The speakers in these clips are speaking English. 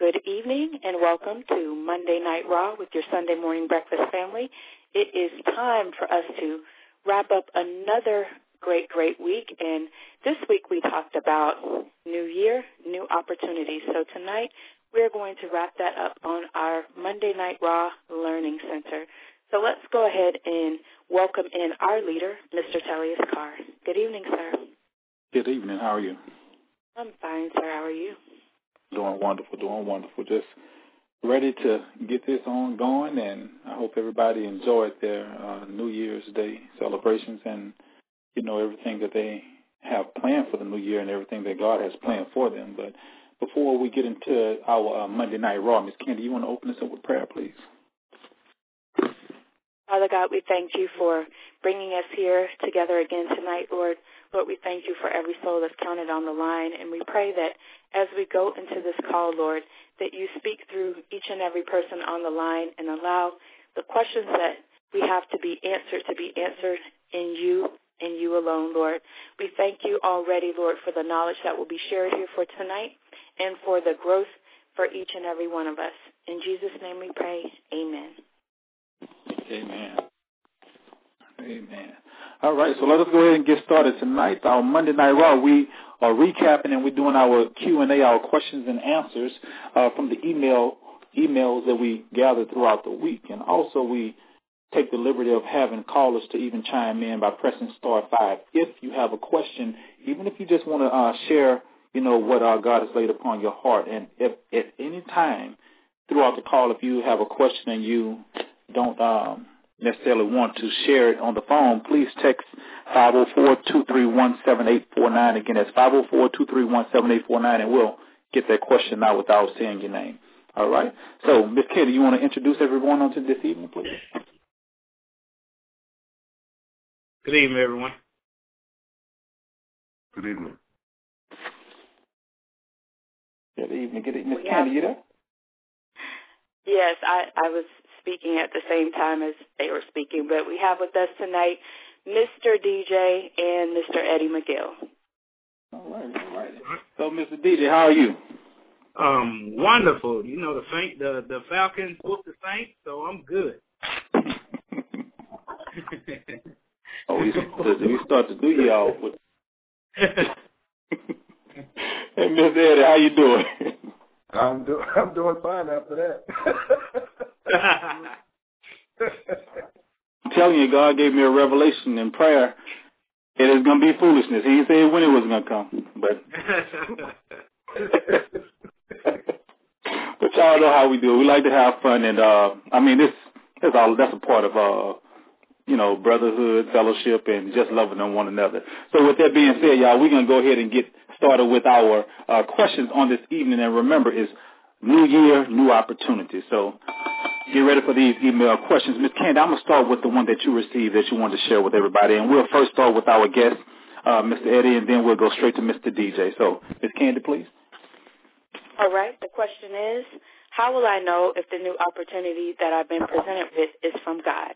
Good evening and welcome to Monday Night Raw with your Sunday morning breakfast family. It is time for us to wrap up another great week, and this week we talked about New Year, new opportunities. So tonight we're going to wrap that up on our Monday Night Raw Learning Center. So let's go ahead and welcome in our leader, Mr. Tellius Carr. Good evening, sir. Good evening. How are you? I'm fine, sir. How are you? Doing wonderful. Just ready to get this on going, and I hope everybody enjoyed their New Year's Day celebrations and, everything that they have planned for the new year and everything that God has planned for them. But before we get into our Monday Night Raw, Ms. Candy, you want to open us up with prayer, please? Father God, we thank you for bringing us here together again tonight, Lord. Lord, we thank you for every soul that's counted on the line, and we pray that as we go into this call, Lord, that you speak through each and every person on the line and allow the questions that we have to be answered in you and you alone, Lord. We thank you already, Lord, for the knowledge that will be shared here for tonight and for the growth for each and every one of us. In Jesus' name we pray, amen. Amen. All right, so let us go ahead and get started tonight. Our Monday Night Raw, we are recapping and we're doing our Q&A, our questions and answers from the emails that we gathered throughout the week. And also we take the liberty of having callers to even chime in by pressing *5. If you have a question, even if you just want to share, what God has laid upon your heart. And if at any time throughout the call, if you have a question and you don't necessarily want to share it on the phone, please text 504-231-7849. Again, that's 504-231-7849, and we'll get that question out without saying your name. All right? So, Ms. Katie, you want to introduce everyone onto this evening, please? Good evening, everyone. Good evening. Good evening. Ms. Candy, you there? Yes, I was speaking at the same time as they were speaking, but we have with us tonight Mr. DJ and Mr. Eddie McGill. All right. So, Mr. DJ, how are you? Wonderful. The Falcons whooped the Saints, so I'm good. We start to do y'all with. Hey, Mr. Eddie, how you doing? I'm doing fine after that. I'm telling you, God gave me a revelation in prayer. It is going to be foolishness. He didn't say when it was going to come, but but y'all know how we do. We like to have fun, and that's a part of brotherhood, fellowship, and just loving on one another. So with that being said, y'all, we're going to go ahead and get started with our questions on this evening. And remember, it's New Year, new opportunities. So get ready for these email questions. Ms. Candy, I'm going to start with the one that you received that you wanted to share with everybody. And we'll first start with our guest, Mr. Eddie, and then we'll go straight to Mr. DJ. So, Ms. Candy, please. All right. The question is, how will I know if the new opportunity that I've been presented with is from God?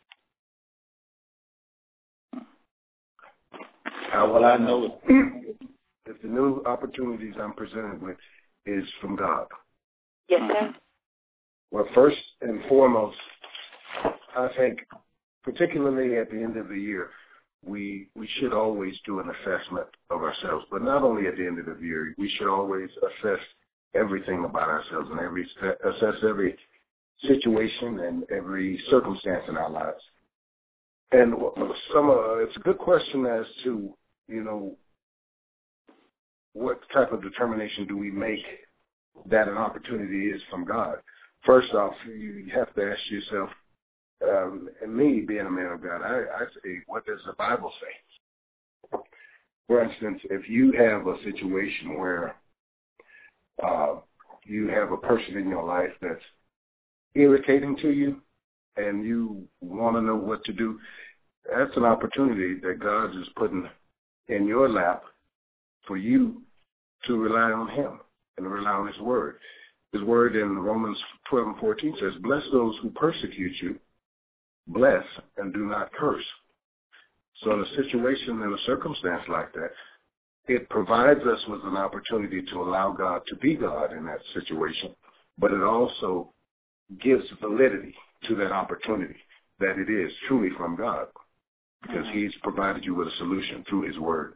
How will I know if the new opportunities I'm presented with is from God? Yes, sir. Well, first and foremost, I think, particularly at the end of the year, we should always do an assessment of ourselves. But not only at the end of the year, we should always assess everything about ourselves and assess every situation and every circumstance in our lives. And it's a good question as to, what type of determination do we make that an opportunity is from God? First off, you have to ask yourself, and me being a man of God, I say, what does the Bible say? For instance, if you have a situation where you have a person in your life that's irritating to you and you want to know what to do, that's an opportunity that God is putting in your lap for you to rely on him and to rely on his word. His word in Romans 12:14 says, bless those who persecute you, bless and do not curse. So in a situation, in a circumstance like that, it provides us with an opportunity to allow God to be God in that situation, but it also gives validity to that opportunity that it is truly from God, because he's provided you with a solution through his word.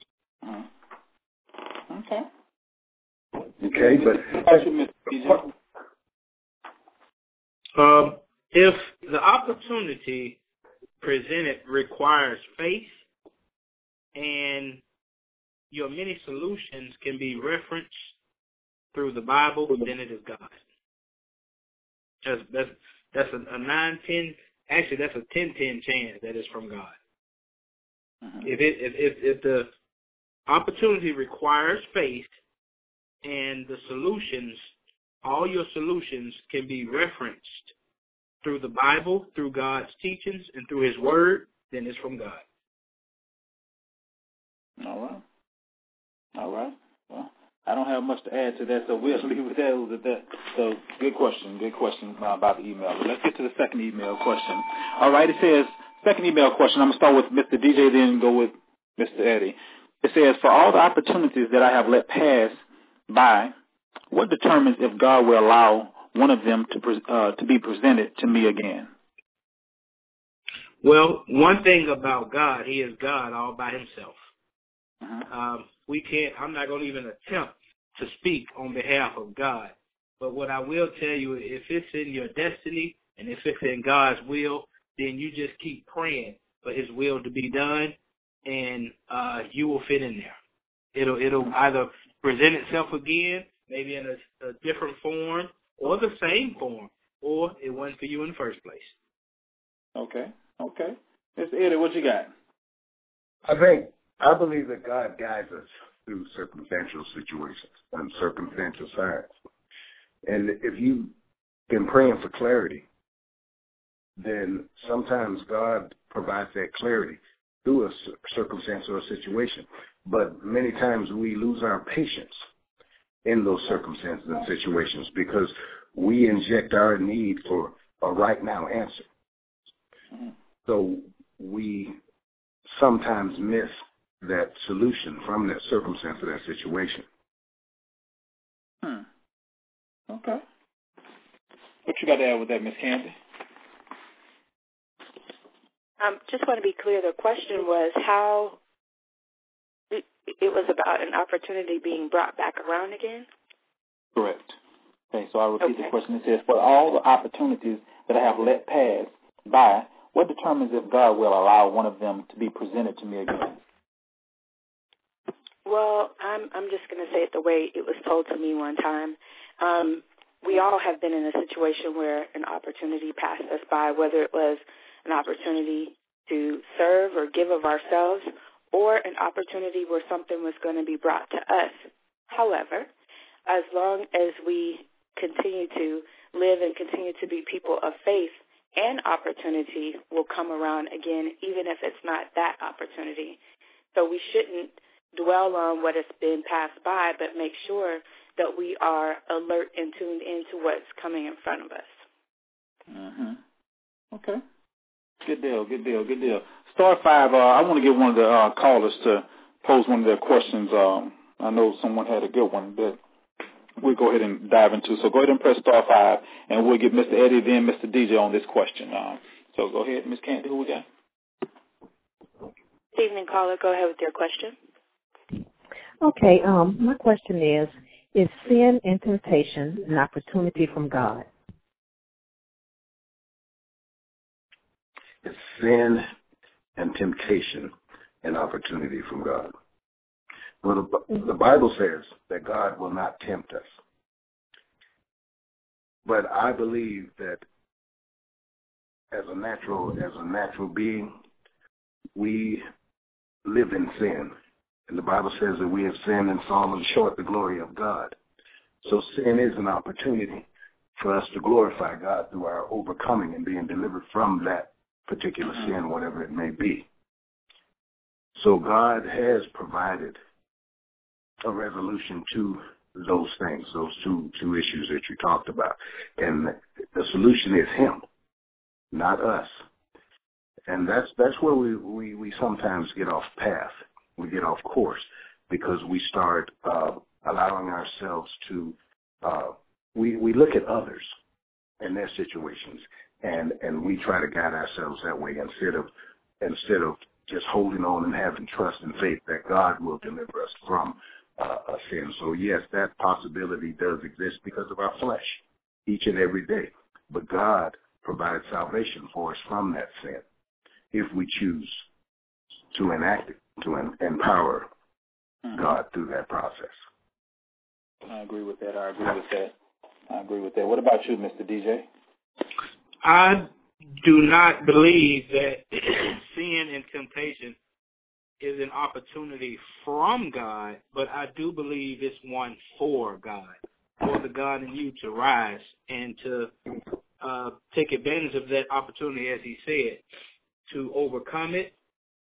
Okay. Okay, but if the opportunity presented requires faith and your many solutions can be referenced through the Bible, then it is God. That's a 9-10. Actually, that's a 10-10 chance that it's from God. If the opportunity requires faith and the solutions, all your solutions can be referenced through the Bible, through God's teachings, and through his word, then it's from God. All right. Well, I don't have much to add to that, so we'll leave it there. So good question about the email. But let's get to the second email question. All right, it says, second email question. I'm going to start with Mr. DJ, then go with Mr. Eddie. It says, for all the opportunities that I have let pass by, what determines if God will allow one of them to be presented to me again? Well, one thing about God, he is God all by himself. I'm not going to even attempt to speak on behalf of God. But what I will tell you, if it's in your destiny and if it's in God's will, then you just keep praying for his will to be done, and you will fit in there. It'll either present itself again, maybe in a different form, or the same form, or it wasn't for you in the first place. Okay. Mr. Eddie, what you got? I believe that God guides us through circumstantial situations and circumstantial signs. And if you've been praying for clarity, then sometimes God provides that clarity through a circumstance or a situation. But many times we lose our patience in those circumstances and situations because we inject our need for a right now answer. So we sometimes miss that solution from that circumstance or that situation. Okay. What you got to add with that, Ms. Candy? Just want to be clear. The question was how it was about an opportunity being brought back around again? Correct. Okay, so I'll repeat the question. It says, for all the opportunities that I have let pass by, what determines if God will allow one of them to be presented to me again? Well, I'm just going to say it the way it was told to me one time. We all have been in a situation where an opportunity passed us by, whether it was an opportunity to serve or give of ourselves, or an opportunity where something was going to be brought to us. However, as long as we continue to live and continue to be people of faith, an opportunity will come around again, even if it's not that opportunity. So we shouldn't dwell on what has been passed by, but make sure that we are alert and tuned into what's coming in front of us. Okay. Good deal. Star 5, I want to get one of the callers to pose one of their questions. I know someone had a good one that we'll go ahead and dive into. So go ahead and press star 5, and we'll get Mr. Eddie, then Mr. DJ on this question. So go ahead, Ms. Candy, who we got? Good evening, caller. Go ahead with your question. Okay, my question is sin and temptation an opportunity from God? Is sin and temptation an opportunity from God? Well, the Bible says that God will not tempt us. But I believe that as a natural being, we live in sin. And the Bible says that we have sinned and fallen short the glory of God. So sin is an opportunity for us to glorify God through our overcoming and being delivered from that particular sin, whatever it may be. So God has provided a resolution to those things, those two issues that you talked about. And the solution is Him, not us. And that's where we sometimes get off path. We get off course. because we start allowing ourselves to, we look at others and their situations, and we try to guide ourselves that way instead of just holding on and having trust and faith that God will deliver us from a sin. So yes, that possibility does exist because of our flesh each and every day. But God provides salvation for us from that sin if we choose to enact it, to empower God through that process. I agree with that. What about you, Mr. DJ? I do not believe that sin and temptation is an opportunity from God, but I do believe it's one for God, for the God in you to rise and to take advantage of that opportunity, as he said, to overcome it,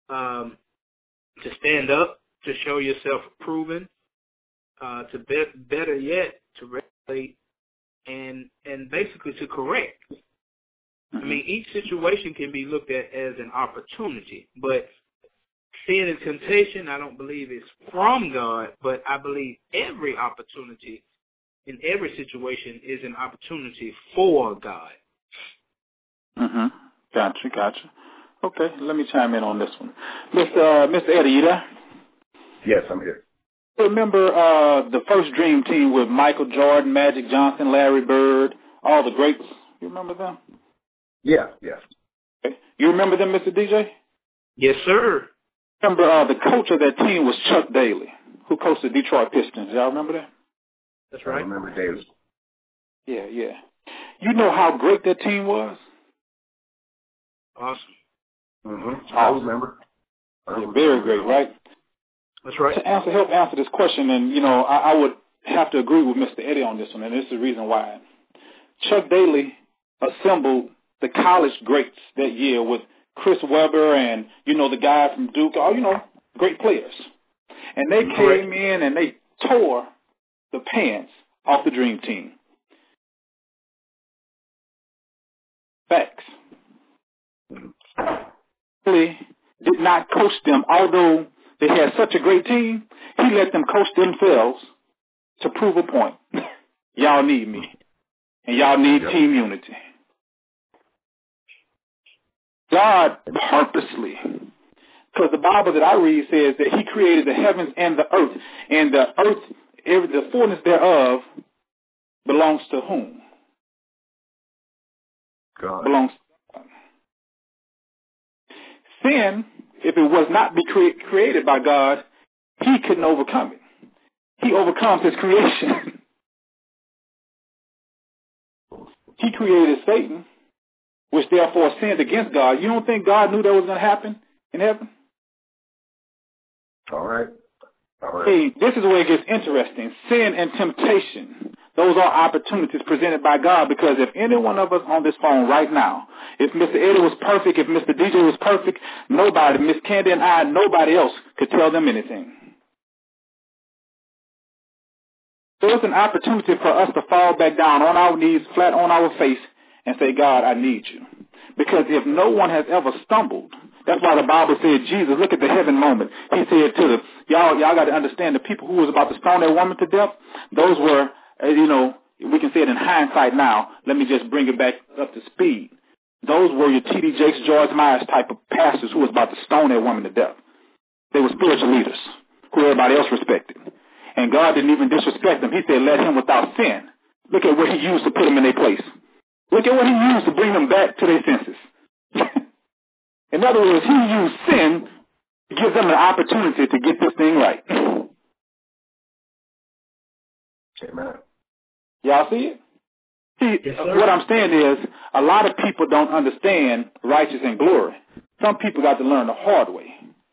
to stand up, to show yourself proven, to better yet, to regulate and basically to correct. I mean, each situation can be looked at as an opportunity, but sin and temptation, I don't believe is from God, but I believe every opportunity in every situation is an opportunity for God. Gotcha. Okay, let me chime in on this one. Mr. Eddie, you there? Yes, I'm here. Remember the first Dream Team with Michael Jordan, Magic Johnson, Larry Bird, all the greats? You remember them? Yeah. Okay. You remember them, Mr. DJ? Yes, sir. Remember the coach of that team was Chuck Daly, who coached the Detroit Pistons. Y'all remember that? That's right. I remember Daly. Yeah. You know how great that team was? Awesome. I remember. Very great, right? That's right. To help answer this question, and, I would have to agree with Mr. Eddie on this one, and this is the reason why. Chuck Daly assembled the college greats that year with Chris Webber and, the guy from Duke, great players. And they came in and they tore the pants off the Dream Team. Facts. He did not coach them, although they had such a great team. He let them coach themselves to prove a point. Y'all need me, and y'all need team unity. God purposely, because the Bible that I read says that he created the heavens and the earth the fullness thereof belongs to whom? God. Belongs to God. Sin, if it was not be created by God, he couldn't overcome it. He overcomes his creation. He created Satan, which therefore sinned against God. You don't think God knew that was going to happen in heaven? All right. Hey, this is where it gets interesting. Sin and temptation, those are opportunities presented by God, because if any one of us on this phone right now, if Mr. Eddie was perfect, if Mr. DJ was perfect, nobody, Miss Candy and I, nobody else could tell them anything. So it's an opportunity for us to fall back down on our knees, flat on our face, and say, God, I need you. Because if no one has ever stumbled, that's why the Bible said, Jesus, look at the heaven moment. He said to y'all got to understand, the people who was about to stone that woman to death, those were, we can say it in hindsight now. Let me just bring it back up to speed. Those were your T.D. Jakes, George Myers type of pastors who was about to stone that woman to death. They were spiritual leaders who everybody else respected. And God didn't even disrespect them. He said, let him without sin. Look at what he used to put them in their place. Look at what he used to bring them back to their senses. In other words, he used sin to give them an opportunity to get this thing right. Amen. Y'all see it? See, yes, what I'm saying is, a lot of people don't understand righteous and glory. Some people got to learn the hard way.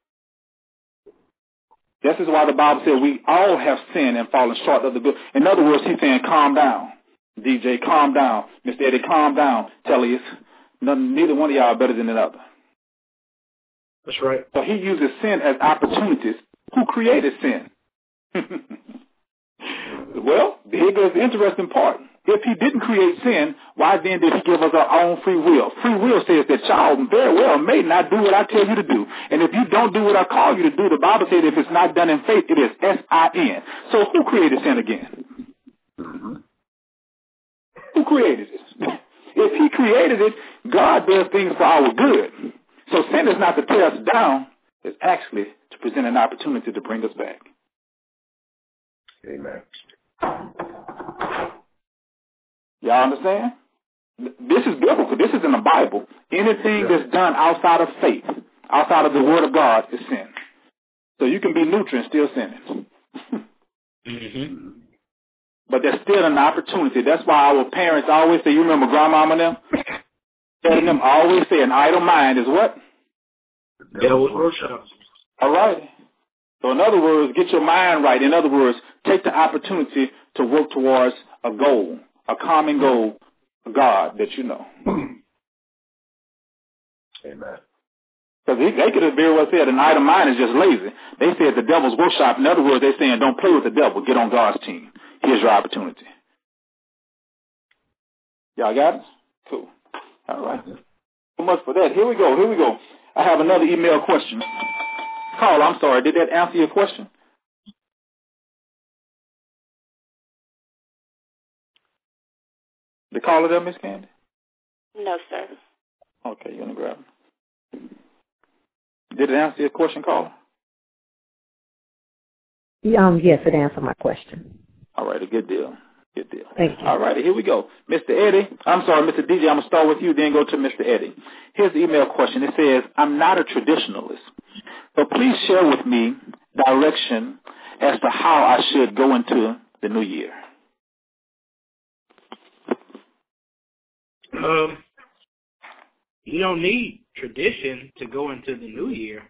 This is why the Bible said we all have sinned and fallen short of the good. In other words, he's saying, calm down. DJ, calm down. Mr. Eddie, calm down. Tellius, neither one of y'all are better than another. That's right. So he uses sin as opportunities. Who created sin? Well, here goes the interesting part. If he didn't create sin, why then did he give us our own free will? Free will says that y'all very well may not do what I tell you to do. And if you don't do what I call you to do, the Bible says if it's not done in faith, it is S-I-N. So who created sin again? Mm-hmm. Who created it? If he created it, God does things for our good. So sin is not to tear us down. It's actually to present an opportunity to bring us back. Amen. Y'all understand? This is biblical. This is in the Bible. Anything that's done outside of faith, outside of the Word of God, is sin. So you can be neutral and still sinning. Mm-hmm. But there's still an opportunity. That's why our parents always say, you remember grandmama and them? Telling them always say an idle mind is what? Devil's workshop. All right. So in other words, get your mind right. In other words, take the opportunity to work towards a goal, a common goal, a God that you know. Amen. Because they could have very well said an idle mind is just lazy. They said the devil's workshop. In other words, they're saying don't play with the devil. Get on God's team. Here's your opportunity. Y'all got it? Cool. All right. So much for that. Here we go. I have another email question. Carl, I'm sorry. Did that answer your question? The caller there, Miss Candy? No, sir. Okay, you're going to grab it. Did it answer your question, caller? Yes, it answered my question. All right, a good deal. Thank you. All right, here we go. Mr. DJ, I'm going to start with you, then go to Mr. Eddie. Here's the email question. It says, I'm not a traditionalist, but please share with me direction as to how I should go into the new year. You don't need tradition to go into the new year.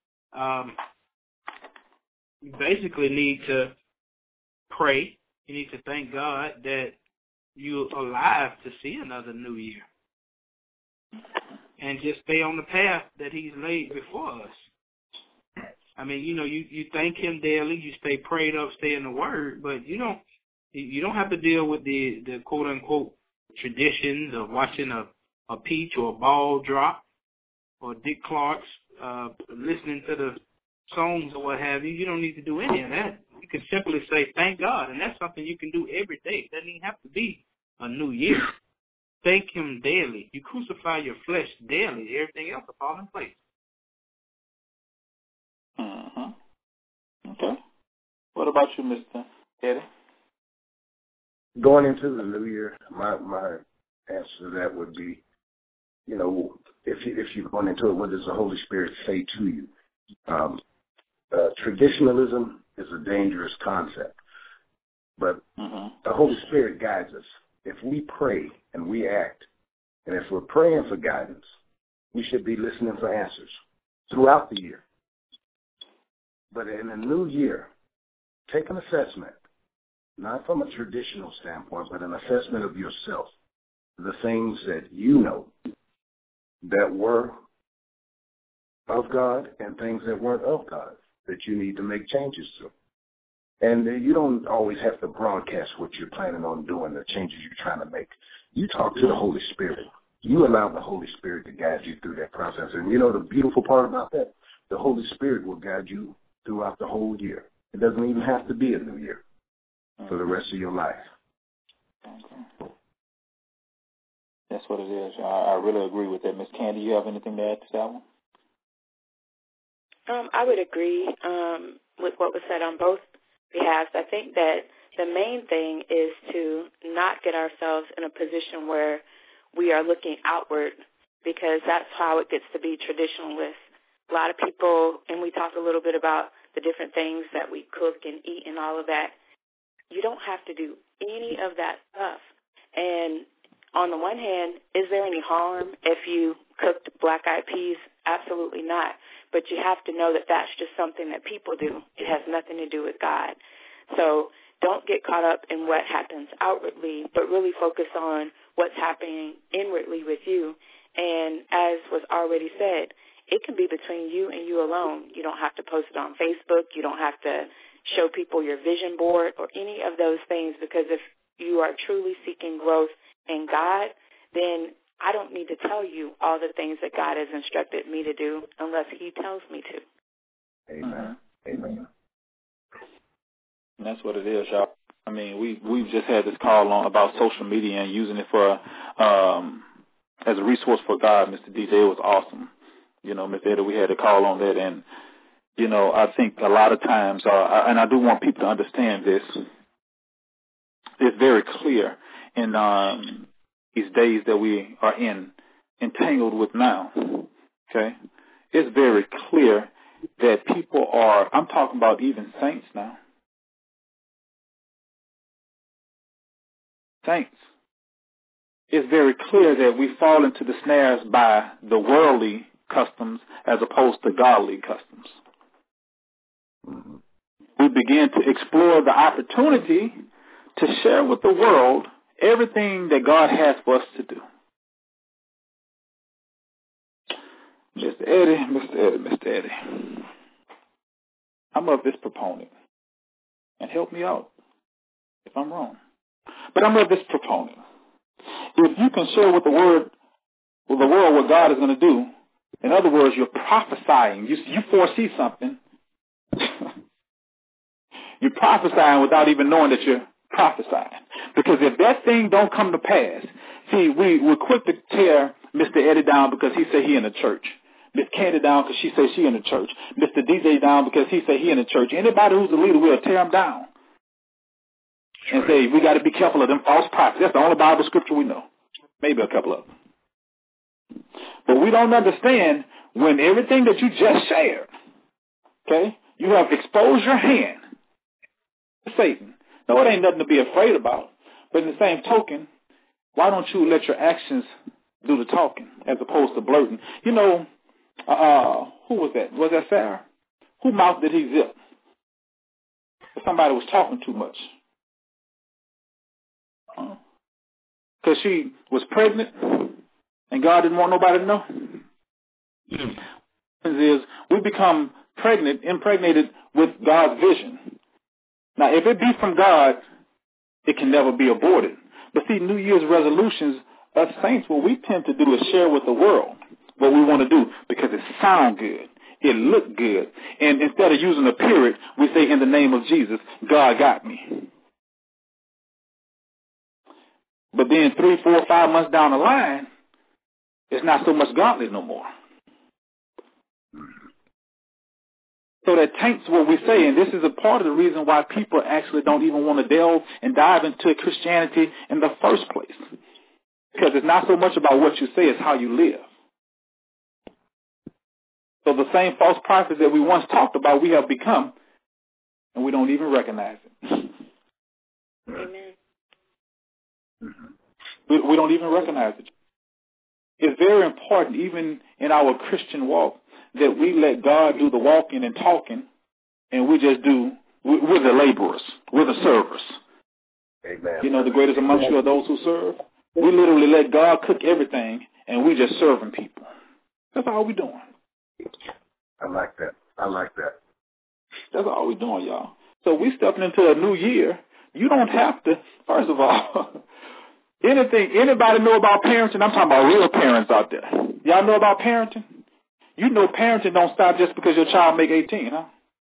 You basically need to pray. You need to thank God that you're alive to see another new year. And just stay on the path that he's laid before us. I mean, you thank him daily, you stay prayed up, stay in the word, but you don't have to deal with the quote unquote traditions of watching a peach or a ball drop or Dick Clark's listening to the songs or what have you. You don't need to do any of that. You can simply say thank God, and that's something you can do every day. It doesn't even have to be a new year. Thank him daily. You crucify your flesh daily. Everything else will fall in place. Okay. What about you, Mr. Eddie? Going into the new year, my answer to that would be, if you're going into it, what does the Holy Spirit say to you? Traditionalism is a dangerous concept, but the Holy Spirit guides us. If we pray and we act, and if we're praying for guidance, we should be listening for answers throughout the year. But in the new year, take an assessment, not from a traditional standpoint, but an assessment of yourself, the things that you know that were of God and things that weren't of God that you need to make changes to. And you don't always have to broadcast what you're planning on doing, the changes you're trying to make. You talk to the Holy Spirit. You allow the Holy Spirit to guide you through that process. And the beautiful part about that, the Holy Spirit will guide you throughout the whole year. It doesn't even have to be a new year for the rest of your life. Okay. That's what it is. I really agree with that. Miss Candy, you have anything to add to that one? I would agree with what was said on both behalves. I think that the main thing is to not get ourselves in a position where we are looking outward, because that's how it gets to be traditionalist. A lot of people, and we talked a little bit about the different things that we cook and eat and all of that. You don't have to do any of that stuff. And on the one hand, is there any harm if you cooked black-eyed peas? Absolutely not. But you have to know that that's just something that people do. It has nothing to do with God. So don't get caught up in what happens outwardly, but really focus on what's happening inwardly with you. And as was already said, it can be between you and you alone. You don't have to post it on Facebook. You don't have to show people your vision board or any of those things, because if you are truly seeking growth in God, then I don't need to tell you all the things that God has instructed me to do unless he tells me to. Amen. Amen. And that's what it is, y'all. I mean, we've just had this call on about social media and using it for as a resource for God, Mr. DJ. It was awesome. You know, Mr. Eddie, we had a call on that, and you know, I think a lot of times, and I do want people to understand this. It's very clear in these days that we are entangled with now. Okay, it's very clear that people are. I'm talking about even saints now. Saints. It's very clear that we fall into the snares by the worldly customs as opposed to godly customs. We begin to explore the opportunity to share with the world everything that God has for us to do. Mr. Eddie, I'm of this proponent. And help me out if I'm wrong. But I'm of this proponent. If you can share with the world what God is going to do, in other words, you're prophesying. You foresee something. You're prophesying without even knowing that you're prophesying. Because if that thing don't come to pass, see, we're quick to tear Mr. Eddie down because he said he in the church. Miss Candy down because she said she in the church. Mr. DJ down because he said he in the church. Anybody who's a leader, we'll tear him down. And say, we got to be careful of them false prophets. That's the only Bible scripture we know. Maybe a couple of them. But we don't understand when everything that you just shared, okay, you have exposed your hand to Satan. No, it ain't nothing to be afraid about. But in the same token, why don't you let your actions do the talking as opposed to blurting? You know, who was that? Was that Sarah? Whose mouth did he zip? Somebody was talking too much. Because she was pregnant and God didn't want nobody to know. Is we become impregnated with God's vision. Now, if it be from God, it can never be aborted. But see, New Year's resolutions, us saints, what we tend to do is share with the world what we want to do because it sounds good. It look good. And instead of using a period, we say, in the name of Jesus, God got me. But then 3, 4, 5 months down the line, it's not so much godly no more. So that taints what we say, and this is a part of the reason why people actually don't even want to delve and dive into Christianity in the first place. Because it's not so much about what you say, it's how you live. So the same false prophets that we once talked about, we have become, and we don't even recognize it. Amen. We don't even recognize it. It's very important, even in our Christian walk, that we let God do the walking and talking, and we just we're the laborers. We're the servers. Amen. You know, the greatest amongst you are those who serve. We literally let God cook everything, and we just serving people. That's all we're doing. I like that. That's all we're doing, y'all. So we stepping into a new year. You don't have to, first of all, anybody know about parenting? I'm talking about real parents out there. Y'all know about parenting? You know parenting don't stop just because your child make 18, huh?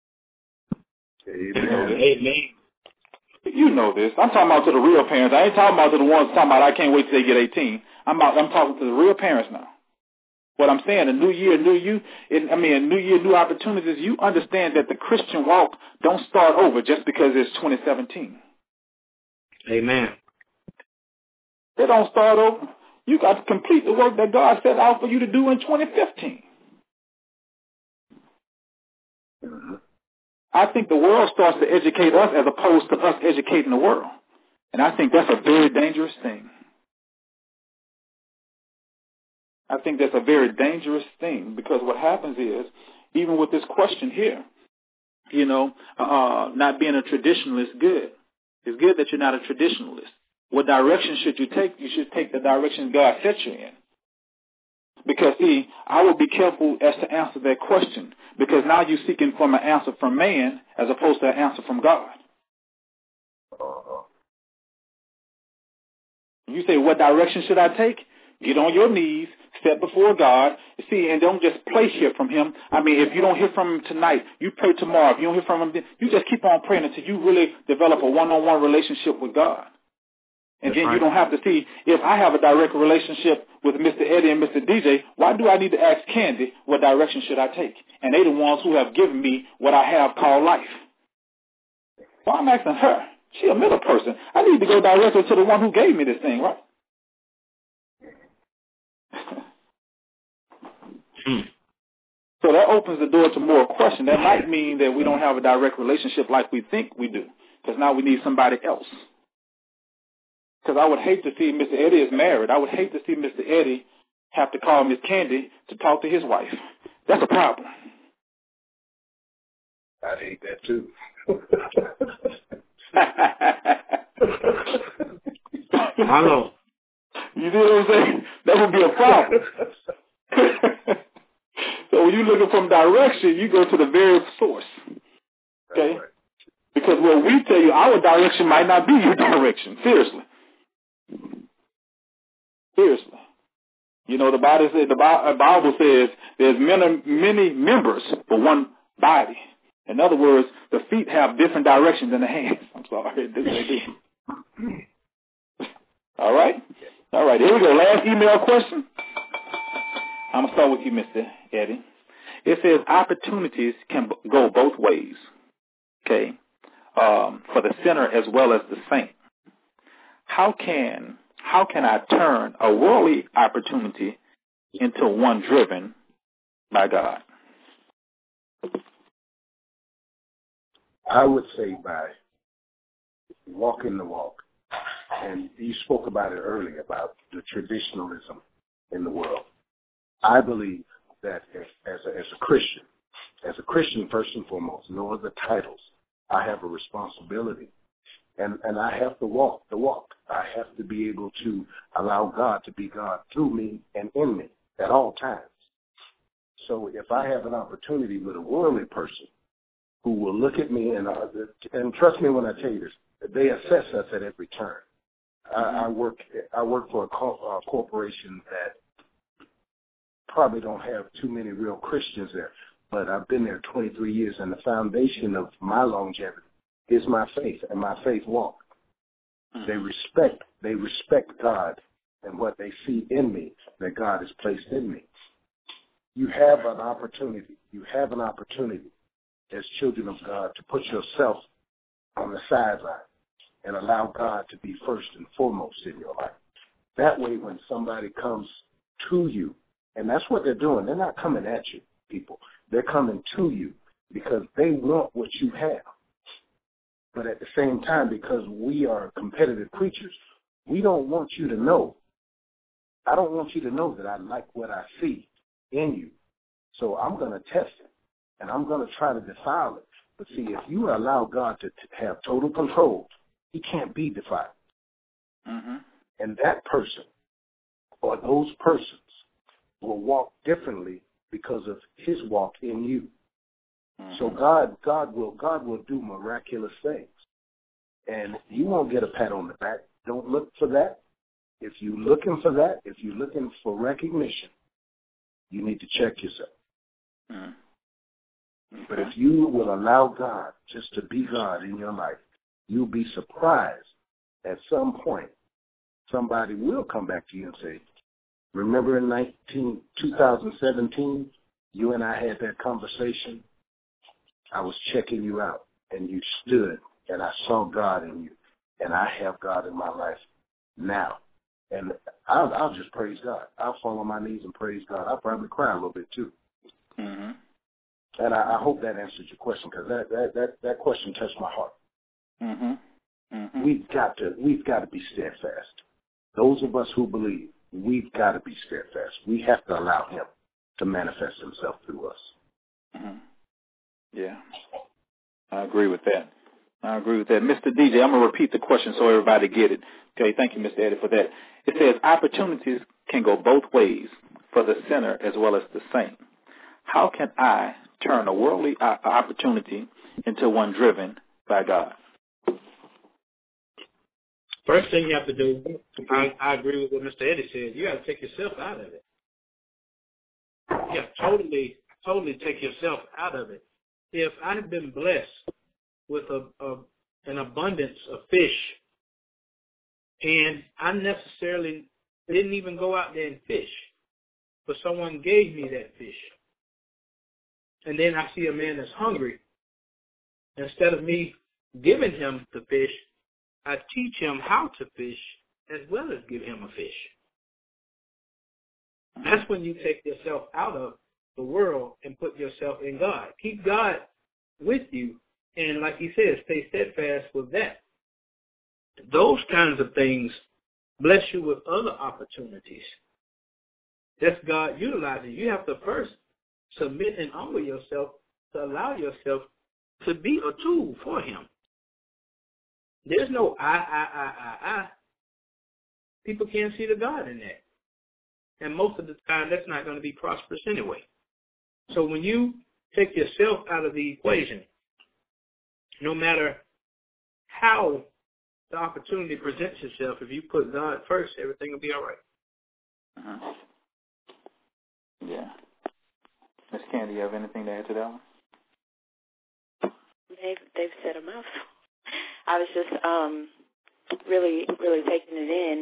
Amen. You know this. I'm talking about to the real parents. I ain't talking about to the ones talking about I can't wait till they get 18. I'm talking to the real parents now. What I'm saying, a new year, new you, a new year, new opportunities. You understand that the Christian walk don't start over just because it's 2017. Amen. They don't start over. You got to complete the work that God set out for you to do in 2015. I think the world starts to educate us as opposed to us educating the world. And I think that's a very dangerous thing. I think that's a very dangerous thing because what happens is, even with this question here, you know, not being a traditionalist is good. It's good that you're not a traditionalist. What direction should you take? You should take the direction God set you in. Because, see, I would be careful as to answer that question because now you're seeking for an answer from man as opposed to an answer from God. You say, what direction should I take? Get on your knees, step before God, see, and don't just place hear from him. I mean, if you don't hear from him tonight, you pray tomorrow. If you don't hear from him, you just keep on praying until you really develop a one-on-one relationship with God. And then you don't have to see, if I have a direct relationship with Mr. Eddie and Mr. DJ, why do I need to ask Candy what direction should I take? And they the ones who have given me what I have called life. Why I'm asking her? She a middle person. I need to go directly to the one who gave me this thing, right? So that opens the door to more questions. That might mean that we don't have a direct relationship like we think we do, because now we need somebody else. Because I would hate to see Mr. Eddie is married. I would hate to see Mr. Eddie have to call Miss Candy to talk to his wife. That's a problem. I'd hate that too. Hello. You see what I'm saying? That would be a problem. So when you're looking from direction, you go to the very source. Okay? Right. Because what we tell you, our direction might not be your direction. Seriously. Seriously. You know, the Bible says there's many members but one body. In other words, the feet have different directions than the hands. I'm sorry. They do. All right? All right. Here we go. Last email question. I'm going to start with you, Mr. Eddie. It says opportunities can go both ways, okay, for the sinner as well as the saint. How can I turn a worldly opportunity into one driven by God? I would say by walking the walk. And you spoke about it earlier, about the traditionalism in the world. I believe that as a Christian first and foremost, no other titles, I have a responsibility. And I have to walk the walk. I have to be able to allow God to be God through me and in me at all times. So if I have an opportunity with a worldly person who will look at me and trust me when I tell you this, they assess us at every turn. I work for a corporation that probably don't have too many real Christians there, but I've been there 23 years, and the foundation of my longevity is my faith and my faith walk. They respect God and what they see in me that God has placed in me. You have an opportunity as children of God to put yourself on the sideline and allow God to be first and foremost in your life. That way, when somebody comes to you, and that's what they're doing, they're not coming at you, people. They're coming to you because they want what you have. But at the same time, because we are competitive creatures, we don't want you to know. I don't want you to know that I like what I see in you. So I'm going to test it, and I'm going to try to defile it. But see, if you allow God to have total control, he can't be defiled. Mm-hmm. And that person or those persons will walk differently because of his walk in you. Mm-hmm. So God will do miraculous things. And you won't get a pat on the back. Don't look for that. If you're looking for that, if you're looking for recognition, you need to check yourself. Mm-hmm. Okay. But if you will allow God just to be God in your life, you'll be surprised at some point somebody will come back to you and say, remember in 2017, you and I had that conversation? I was checking you out, and you stood, and I saw God in you, and I have God in my life now. And I'll just praise God. I'll fall on my knees and praise God. I'll probably cry a little bit too. Mm-hmm. And I hope that answers your question, because that question touched my heart. Mm-hmm. Mm-hmm. We've got to be steadfast. Those of us who believe, we've got to be steadfast. We have to allow him to manifest himself through us. Mm-hmm. Yeah, I agree with that. Mr. DJ, I'm going to repeat the question so everybody get it. Okay, thank you, Mr. Eddie, for that. It says opportunities can go both ways for the sinner as well as the saint. How can I turn a worldly opportunity into one driven by God? First thing you have to do, I agree with what Mr. Eddie said, you got to take yourself out of it. Yeah, totally take yourself out of it. If I have been blessed with an abundance of fish, and I necessarily didn't even go out there and fish, but someone gave me that fish, and then I see a man that's hungry, instead of me giving him the fish, I teach him how to fish as well as give him a fish. That's when you take yourself out of the world and put yourself in God. Keep God with you, and like he says, stay steadfast with that. Those kinds of things bless you with other opportunities. That's God utilizing. You have to first submit and humble yourself to allow yourself to be a tool for him. There's no I. People can't see the God in that. And most of the time, that's not going to be prosperous anyway. So when you take yourself out of the equation, no matter how the opportunity presents itself, if you put God first, everything will be all right. Uh-huh. Yeah. Ms. Candy, you have anything to add to that one? They've said a mouthful. I was just really taking it in.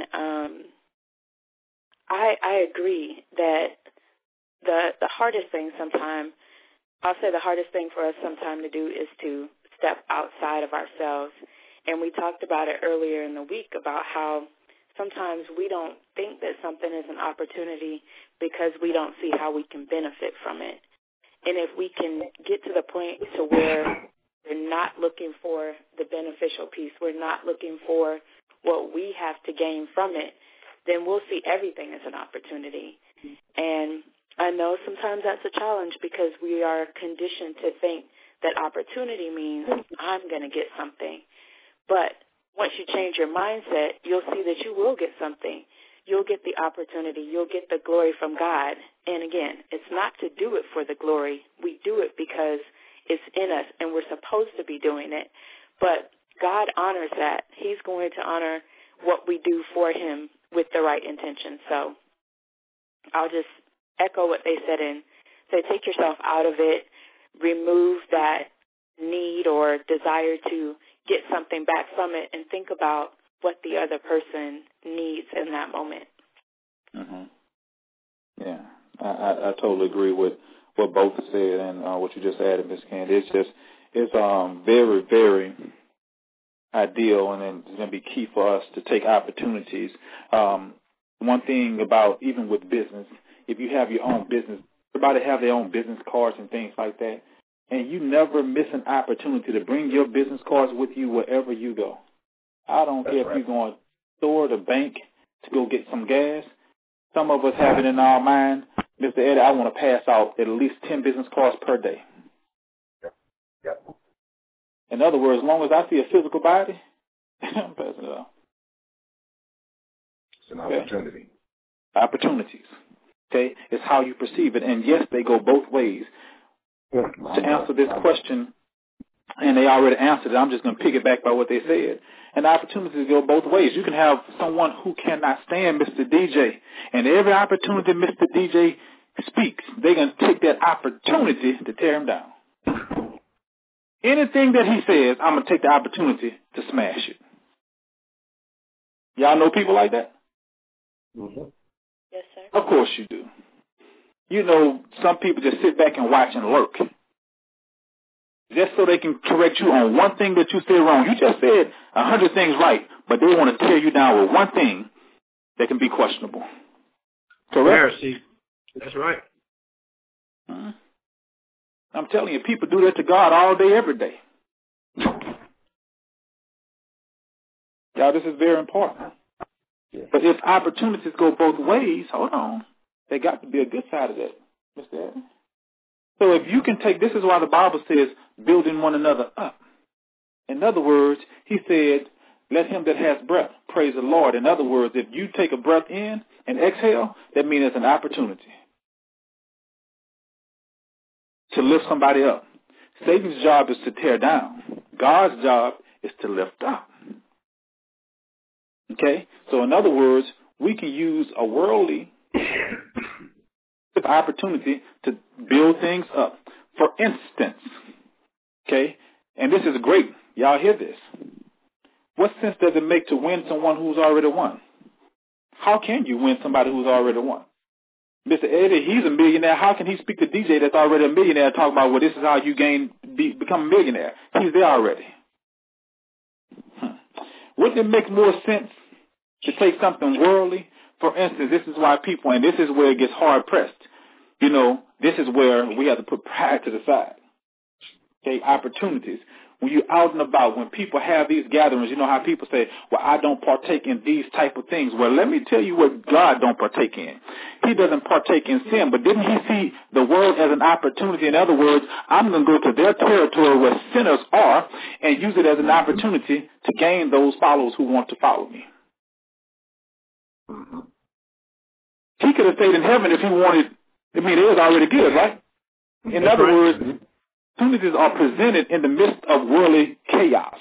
I agree that the hardest thing sometimes, I'll say the hardest thing for us sometimes to do is to step outside of ourselves. And we talked about it earlier in the week about how sometimes we don't think that something is an opportunity because we don't see how we can benefit from it. And if we can get to the point to where we're not looking for the beneficial piece, we're not looking for what we have to gain from it, then we'll see everything as an opportunity. And I know sometimes that's a challenge because we are conditioned to think that opportunity means I'm going to get something. But once you change your mindset, you'll see that you will get something. You'll get the opportunity. You'll get the glory from God. And again, it's not to do it for the glory. We do it because it's in us and we're supposed to be doing it. But God honors that. He's going to honor what we do for him with the right intention. So I'll just echo what they said and say take yourself out of it. Remove that need or desire to get something back from it and think about what the other person needs in that moment. Mm-hmm. Yeah, I totally agree with what both said and what you just added, Ms. Candy. It's very, very ideal, and it's going to be key for us to take opportunities. One thing about even with business, if you have your own business, everybody have their own business cards and things like that, and you never miss an opportunity to bring your business cards with you wherever you go. I don't care if you're going to the store, the bank, to go get some gas. Some of us have it in our mind, Mr. Eddie, I want to pass out at least 10 business cards per day. Yep. In other words, as long as I see a physical body, I'm passing it out. It's an opportunity. Okay. Opportunities. Okay? It's how you perceive it. And yes, they go both ways. To answer this question, and they already answered it, I'm just going to piggyback by what they said. And opportunities go both ways. You can have someone who cannot stand Mr. DJ, and every opportunity Mr. DJ speaks, they're going to take that opportunity to tear him down. Anything that he says, I'm going to take the opportunity to smash it. Y'all know people like that? Mm-hmm. Yes, sir. Of course you do. You know, some people just sit back and watch and lurk. Just so they can correct you on one thing that you said wrong. You just said 100 things right, but they want to tear you down with one thing that can be questionable. Correct? Pharisee. That's right. Uh-huh. I'm telling you, people do that to God all day, every day. Y'all, this is very important. But if opportunities go both ways, hold on, there got to be a good side of that, Mr. Evans. So if you can take, this is why the Bible says, building one another up. In other words, he said, let him that has breath praise the Lord. In other words, if you take a breath in and exhale, that means it's an opportunity to lift somebody up. Satan's job is to tear down. God's job is to lift up. Okay? So in other words, we can use a worldly opportunity to build things up. For instance, okay, and this is great. Y'all hear this. What sense does it make to win someone who's already won? How can you win somebody who's already won? Mr. Eddie, he's a millionaire. How can he speak to DJ that's already a millionaire and talk about, well, this is how you become a millionaire? He's there already. Wouldn't it make more sense to take something worldly? For instance, this is why people, and this is where it gets hard pressed. You know, this is where we have to put pride to the side. Okay, opportunities. When you're out and about, when people have these gatherings, you know how people say, well, I don't partake in these type of things. Well, let me tell you what God don't partake in. He doesn't partake in sin, but didn't he see the world as an opportunity? In other words, I'm going to go to their territory where sinners are and use it as an opportunity to gain those followers who want to follow me. He could have stayed in heaven if he wanted. I mean, it was already good, right? In other words, opportunities are presented in the midst of worldly chaos.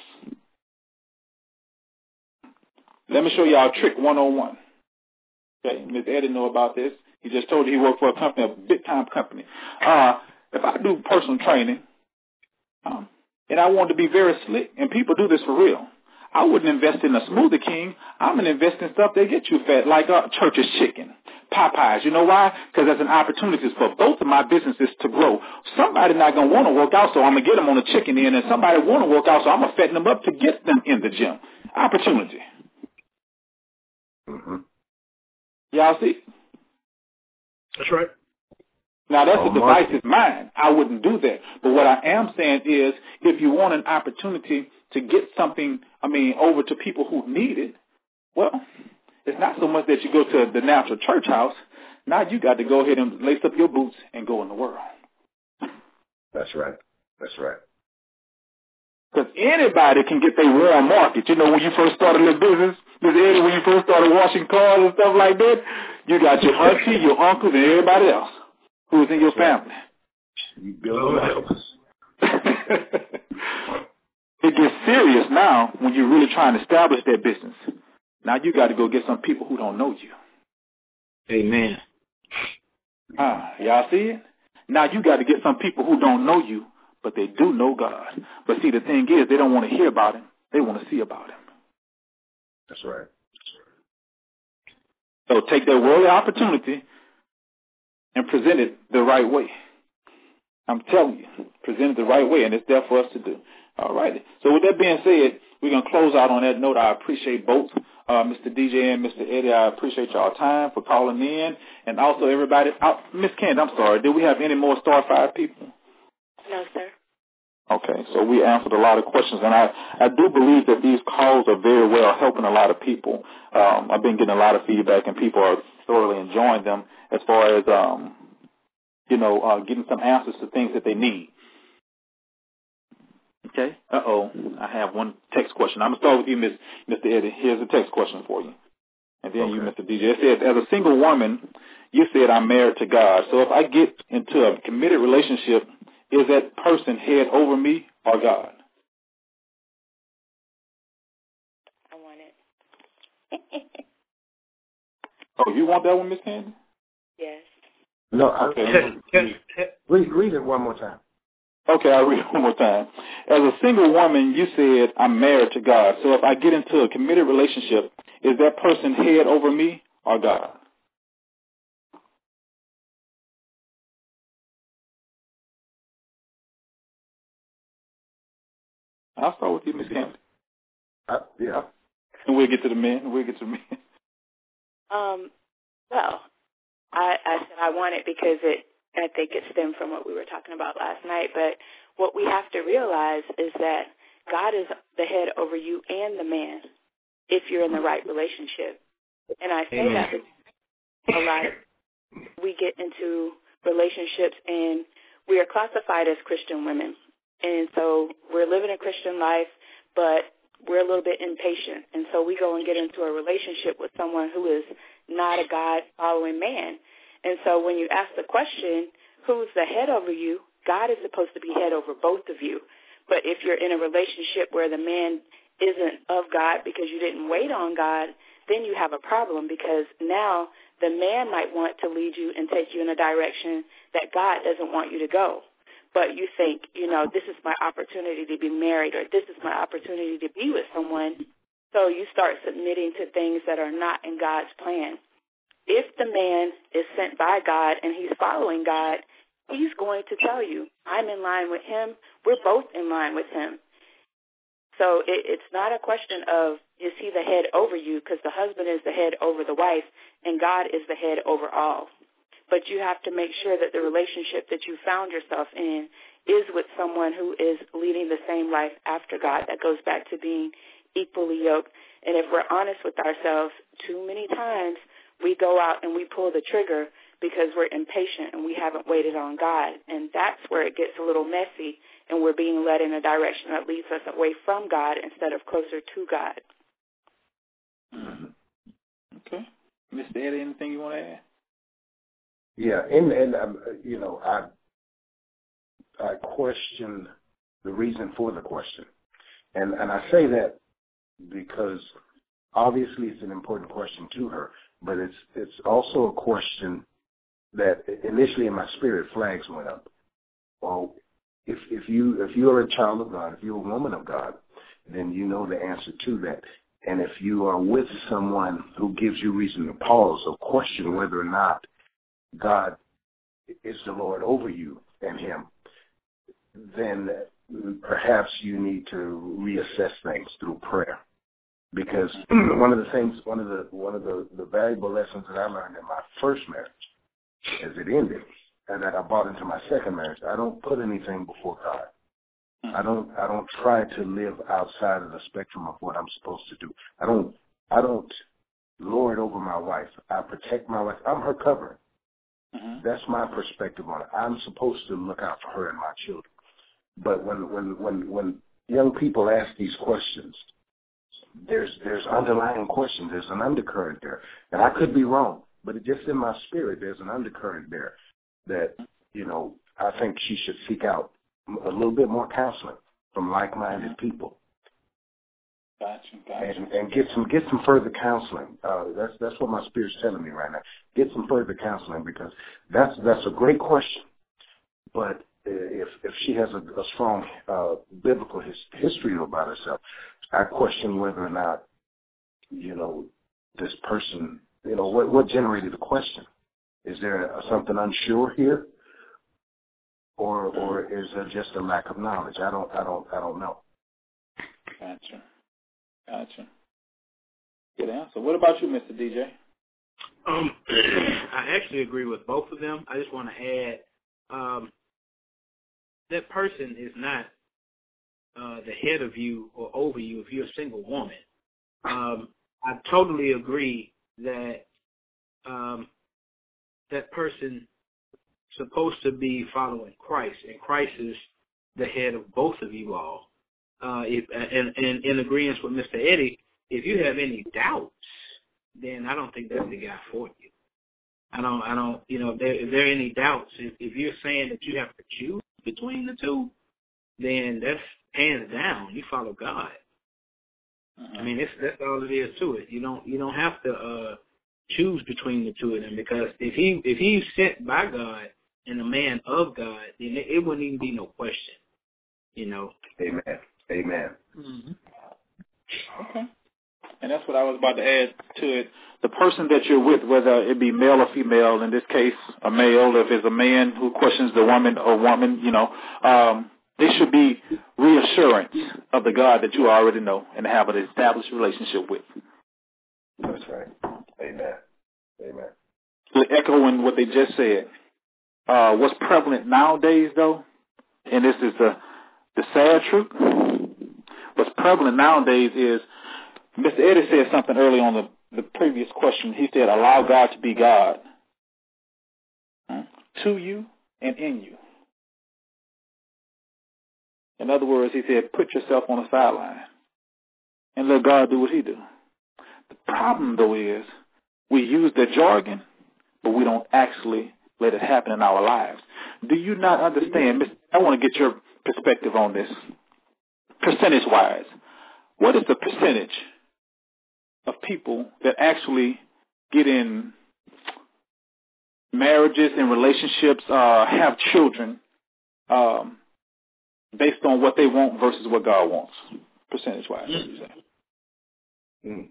Let me show y'all trick 101. Okay, Ms. Eddie know about this. He just told you he worked for a company, a big-time company. If I do personal training, and I want to be very slick, and people do this for real, I wouldn't invest in a Smoothie King. I'm going to invest in stuff that get you fat, like Church's Chicken, Popeyes. You know why? Because there's an opportunity for both of my businesses to grow. Somebody not going to want to work out, so I'm going to get them on the chicken end, and somebody want to work out, so I'm going to fatten them up to get them in the gym. Opportunity. Y'all see? That's right. Now, that's a divisive mind. I wouldn't do that. But what I am saying is, if you want an opportunity to get something, over to people who need it, well, it's not so much that you go to the natural church house. Now you got to go ahead and lace up your boots and go in the world. That's right. That's right. Because anybody can get their warm market. You know, when you first started a business, Ms. Eddie, when you first started washing cars and stuff like that, you got your auntie, your uncles, and everybody else who was in your family. You build them. It gets serious now when you're really trying to establish that business. Now you got to go get some people who don't know you. Amen. Y'all see it? Now you got to get some people who don't know you, but they do know God. But see, the thing is, they don't want to hear about him. They want to see about him. That's right. So take that worldly opportunity and present it the right way. I'm telling you, present it the right way, and it's there for us to do. All right. So with that being said, we're going to close out on that note. I appreciate both Mr. DJ and Mr. Eddie. I appreciate y'all time for calling in. And also everybody. Miss Candy, I'm sorry. Did we have any more Star 5 people? No, sir. Okay. So we answered a lot of questions. And I do believe that these calls are very well helping a lot of people. I've been getting a lot of feedback, and people are thoroughly enjoying them as far as, getting some answers to things that they need. Okay. I have one text question. I'm going to start with you, Mr. Eddie. Here's a text question for you. And then you, Mr. DJ. It says, as a single woman, you said I'm married to God. So if I get into a committed relationship, is that person head over me or God? I want it. Oh, you want that one, Miss Candy? Yes. No, okay. Read it one more time. Okay, I'll read it one more time. As a single woman, you said, I'm married to God. So if I get into a committed relationship, is that person head over me or God? I'll start with you, Ms. Candy. Yeah. And we'll get to the men. Well, I said I want it because I think it stemmed from what we were talking about last night. But what we have to realize is that God is the head over you and the man if you're in the right relationship. And I say that a lot. We get into relationships and we are classified as Christian women. And so we're living a Christian life, but we're a little bit impatient. And so we go and get into a relationship with someone who is not a God-following man. And so when you ask the question, who's the head over you, God is supposed to be head over both of you. But if you're in a relationship where the man isn't of God because you didn't wait on God, then you have a problem, because now the man might want to lead you and take you in a direction that God doesn't want you to go. But you think, this is my opportunity to be married, or this is my opportunity to be with someone. So you start submitting to things that are not in God's plan. If the man is sent by God and he's following God, he's going to tell you, I'm in line with him. We're both in line with him. So it's not a question of, is he the head over you, because the husband is the head over the wife and God is the head over all. But you have to make sure that the relationship that you found yourself in is with someone who is leading the same life after God. That goes back to being equally yoked. And if we're honest with ourselves, too many times we go out and we pull the trigger because we're impatient and we haven't waited on God. And that's where it gets a little messy, and we're being led in a direction that leads us away from God instead of closer to God. Okay. Mr. Eddie, anything you want to add? Yeah, and I question the reason for the question. And I say that because obviously it's an important question to her, but it's also a question that initially in my spirit flags went up. Well, if you are a child of God, if you're a woman of God, then you know the answer to that. And if you are with someone who gives you reason to pause or question whether or not God is the Lord over you and him, then perhaps you need to reassess things through prayer. Because one of the valuable lessons that I learned in my first marriage, as it ended, and that I brought into my second marriage, I don't put anything before God. I don't try to live outside of the spectrum of what I'm supposed to do. I don't lord over my wife. I protect my wife. I'm her covering. That's my perspective on it. I'm supposed to look out for her and my children. But when young people ask these questions, there's underlying questions. There's an undercurrent there. And I could be wrong, but it just in my spirit, there's an undercurrent there that, I think she should seek out a little bit more counseling from like-minded people. Gotcha. And get some further counseling. That's what my spirit's telling me right now. Get some further counseling, because that's a great question. But if she has a strong biblical history about herself, I question whether or not this person, what generated the question. Is there something unsure here, or is there just a lack of knowledge? I don't know. Gotcha. Good answer. What about you, Mr. DJ? I actually agree with both of them. I just want to add, that person is not the head of you or over you if you're a single woman. I totally agree that that person supposed to be following Christ, and Christ is the head of both of you all. And in agreement with Mr. Eddie, if you have any doubts, then I don't think that's the guy for you. I don't. If there are any doubts, if you're saying that you have to choose between the two, then that's hands down. You follow God. I mean, that's all it is to it. You don't have to choose between the two of them, because if he's sent by God and a man of God, then it wouldn't even be no question. Amen. Mm-hmm. Okay. And that's what I was about to add to it. The person that you're with, whether it be male or female, in this case a male, if it's a man who questions the woman or woman, there should be reassurance of the God that you already know and have an established relationship with. That's right. Amen. Echoing what they just said, what's prevalent nowadays, though, and this is the sad truth, what's prevalent nowadays is, Mr. Eddie said something early on the previous question. He said, allow God to be God to you and in you. In other words, he said, put yourself on the sideline and let God do what he do. The problem, though, is we use the jargon, but we don't actually let it happen in our lives. Do you not understand? I want to get your perspective on this. Percentage-wise, what is the percentage of people that actually get in marriages and relationships, have children, based on what they want versus what God wants, percentage-wise, what you say?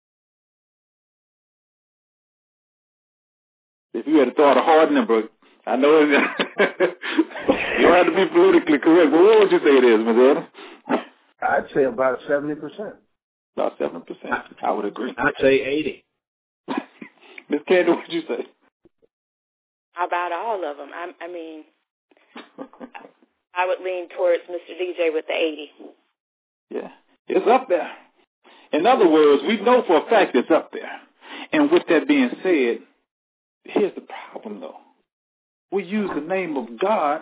If you had to throw out a hard number, I know you don't have to be politically correct, but what would you say it is, Ms. Eddie? I'd say about 70%. About 7%. I would agree. I'd say 80. Ms. Candy, what would you say? About all of them. I mean, I would lean towards Mr. DJ with the 80. Yeah, it's up there. In other words, we know for a fact it's up there. And with that being said, here's the problem, though. We use the name of God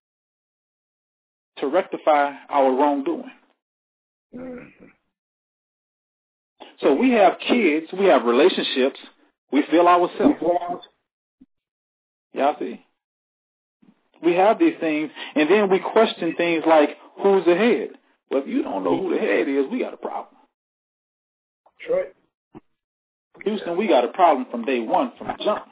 to rectify our wrongdoing. Mm-hmm. So we have kids, we have relationships, we feel ourselves. Y'all see? We have these things, and then we question things like, who's the head? Well, if you don't know who the head is, we got a problem. That's right. Houston, we got a problem from day one, from the jump.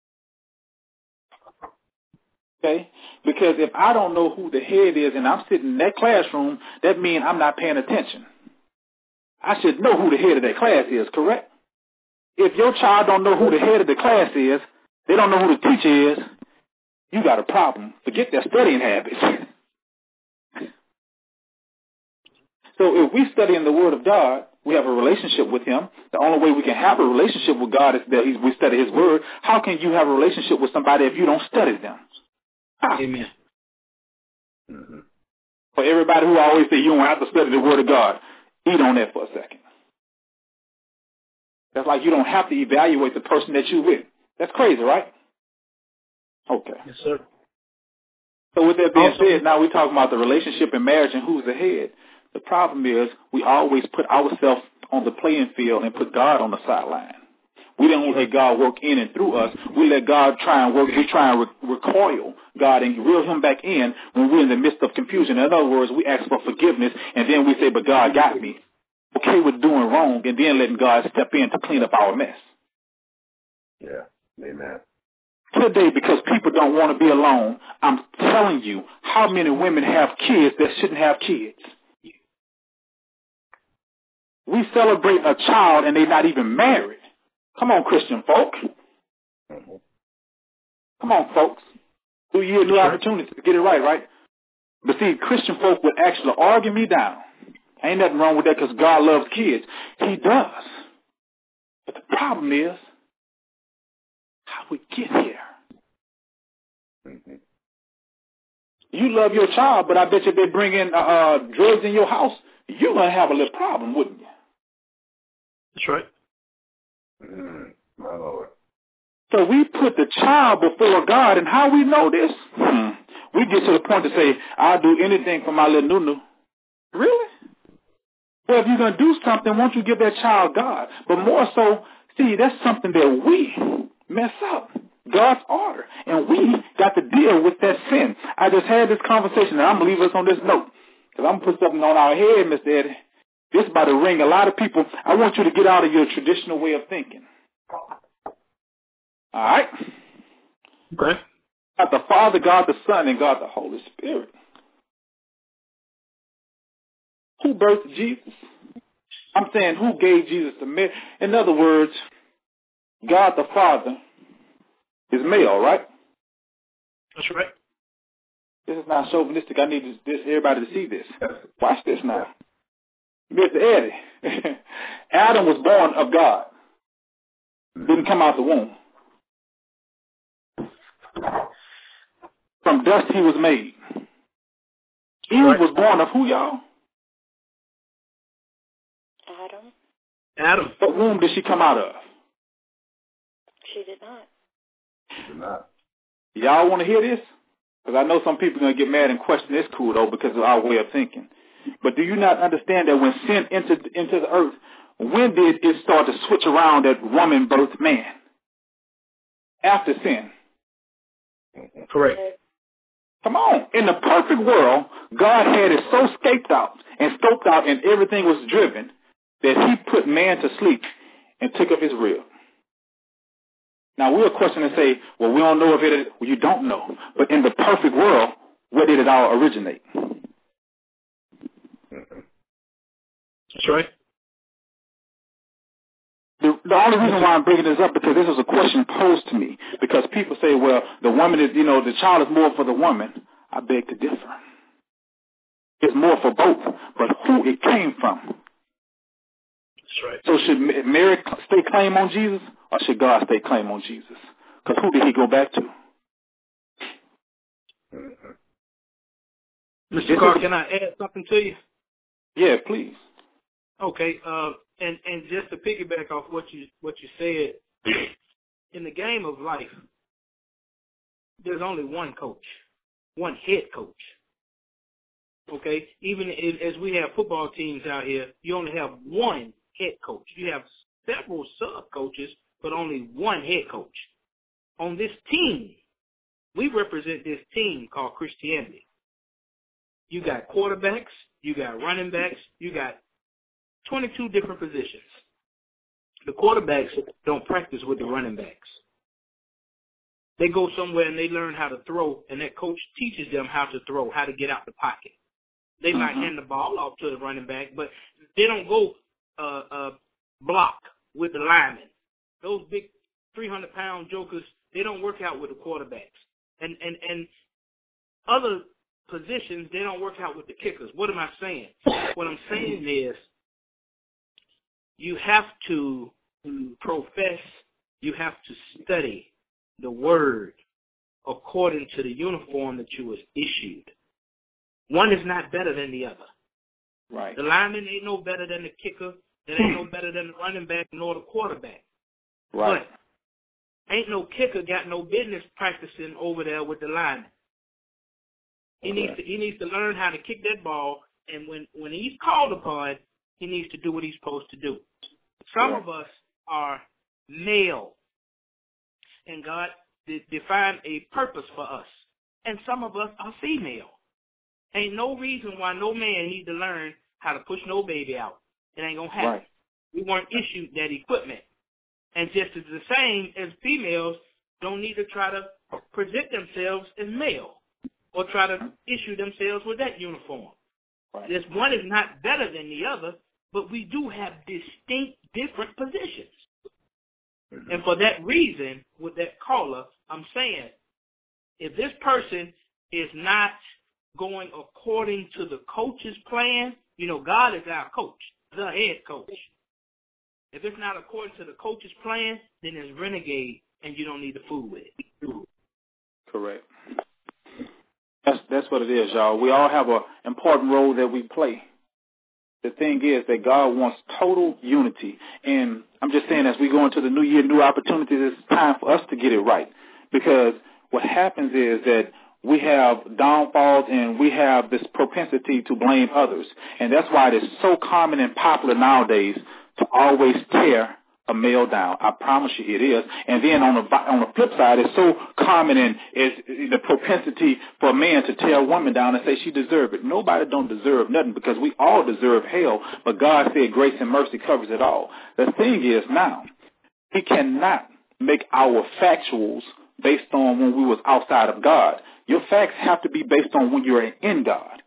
Okay? Because if I don't know who the head is and I'm sitting in that classroom, that means I'm not paying attention. I should know who the head of that class is, correct? If your child don't know who the head of the class is, they don't know who the teacher is, you got a problem. Forget their studying habits. So if we study in the Word of God, we have a relationship with Him. The only way we can have a relationship with God is that we study His Word. How can you have a relationship with somebody if you don't study them? How? Amen. Mm-hmm. For everybody who always say you don't have to study the Word of God, eat on that for a second. That's like you don't have to evaluate the person that you're with. That's crazy, right? Okay. Yes, sir. So with that being said, now we're talking about the relationship and marriage and who's the head. The problem is we always put ourselves on the playing field and put God on the sideline. We don't let God work in and through us. We let God try and work. We try and recoil God and reel Him back in when we're in the midst of confusion. In other words, we ask for forgiveness, and then we say, but God got me. Okay with doing wrong, and then letting God step in to clean up our mess. Yeah, amen. Today, because people don't want to be alone, I'm telling you how many women have kids that shouldn't have kids. We celebrate a child and they're not even married. Come on, Christian folk. Mm-hmm. Come on, folks. New year, new opportunity to get it right, right? But see, Christian folk would actually argue me down. Ain't nothing wrong with that because God loves kids. He does. But the problem is how we get here. Mm-hmm. You love your child, but I bet you if they bring in drugs in your house, you're going to have a little problem, wouldn't you? That's right. My Lord. So we put the child before God, and how we know this? We get to the point to say, I'll do anything for my little nunu. Really? Well, if you're going to do something, won't you give that child God? But more so, see, that's something that we mess up. God's order. And we got to deal with that sin. I just had this conversation, and I'm going to leave us on this note. Because I'm going to put something on our head, Mr. Eddie. This is about to ring a lot of people. I want you to get out of your traditional way of thinking. All right? Okay. God the Father, God the Son, and God the Holy Spirit. Who birthed Jesus? I'm saying who gave Jesus the male? In other words, God the Father is male, right? That's right. This is not chauvinistic. I need everybody to see this. Watch this now. Mr. Eddie, Adam was born of God. Didn't come out the womb. From dust he was made. Eve was born of who, y'all? Adam. What womb did she come out of? She did not. She did not. Y'all want to hear this? Because I know some people are going to get mad and question this cool, though, because of our way of thinking. But do you not understand that when sin entered into the earth, when did it start to switch around that woman birthed man? After sin. Correct. Come on. In the perfect world, God had it so scoped out and everything was driven that he put man to sleep and took up his rib. Now, we'll question and say, well, we don't know if it is. Well, you don't know. But in the perfect world, where did it all originate? That's right. The only reason why I'm bringing this up, because this was a question posed to me. Because people say, well, the woman is, the child is more for the woman. I beg to differ. It's more for both, but who it came from. That's right. So should Mary stake claim on Jesus, or should God stake claim on Jesus? Because who did he go back to? Mr. Carr, can I add something to you? Yeah, please. Okay, and just to piggyback off what you said, in the game of life, there's only one coach, one head coach. Okay, even as we have football teams out here, you only have one head coach. You have several sub-coaches, but only one head coach. On this team, we represent this team called Christianity. You got quarterbacks, you got running backs, you got 22 different positions. The quarterbacks don't practice with the running backs. They go somewhere and they learn how to throw, and that coach teaches them how to throw, how to get out the pocket. They might hand the ball off to the running back, but they don't go block with the linemen. Those big 300-pound jokers, they don't work out with the quarterbacks. And other positions, they don't work out with the kickers. What am I saying? What I'm saying is you have to profess, you have to study the word according to the uniform that you was issued. One is not better than the other. Right. The lineman ain't no better than the kicker. That ain't no better than the running back nor the quarterback. Right. But ain't no kicker got no business practicing over there with the lineman. He needs to learn how to kick that ball, and when he's called upon, he needs to do what he's supposed to do. Some of us are male, and God defined a purpose for us. And some of us are female. Ain't no reason why no man need to learn how to push no baby out. It ain't going to happen. Right. We weren't issued that equipment. And just as the same as females don't need to try to present themselves as male or try to issue themselves with that uniform. Right. This one is not better than the other, but we do have distinct different positions. And for that reason, with that caller, I'm saying if this person is not going according to the coach's plan, God is our coach, the head coach. If it's not according to the coach's plan, then it's renegade, and you don't need to fool with it. Correct. That's what it is, y'all. We all have an important role that we play. The thing is that God wants total unity. And I'm just saying, as we go into the new year, new opportunities, it's time for us to get it right. Because what happens is that we have downfalls and we have this propensity to blame others. And that's why it is so common and popular nowadays to always tear a male down. I promise you it is. And then on the flip side, it's so common and is the propensity for a man to tear a woman down and say she deserves it. Nobody don't deserve nothing, because we all deserve hell. But God said grace and mercy covers it all. The thing is now, He cannot make our factuals based on when we was outside of God. Your facts have to be based on when you're in God.